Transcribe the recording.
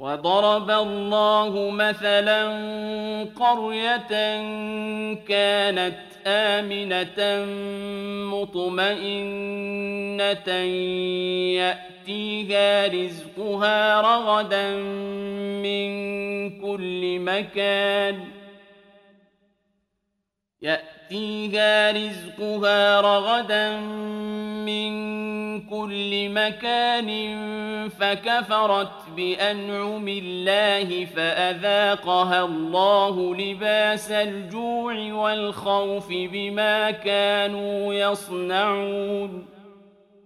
وضرب الله مثلا قرية كانت آمنة مطمئنة يأتيها رزقها رغدا من كل مكان فكفرت بأنعم الله فأذاقها الله لباس الجوع والخوف بما كانوا يصنعون